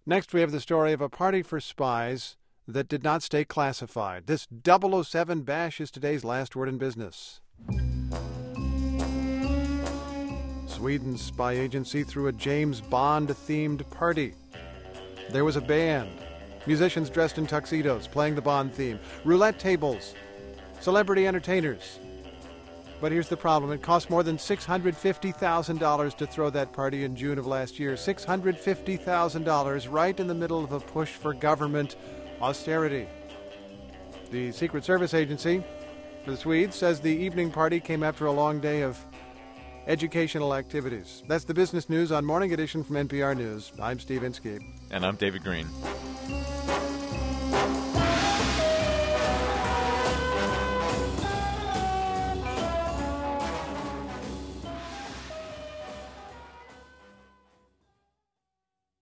Next, we have the story of a party for spies that did not stay classified. This 007 bash is today's last word in business. Sweden's spy agency threw a James Bond-themed party. There was a band, musicians dressed in tuxedos playing the Bond theme, roulette tables, celebrity entertainers. But here's the problem. It cost more than $650,000 to throw that party in June of last year. $650,000 right in the middle of a push for government austerity. The Secret Service agency for the Swedes says the evening party came after a long day of educational activities. That's the business news on Morning Edition from NPR News. I'm Steve Inskeep. And I'm David Green.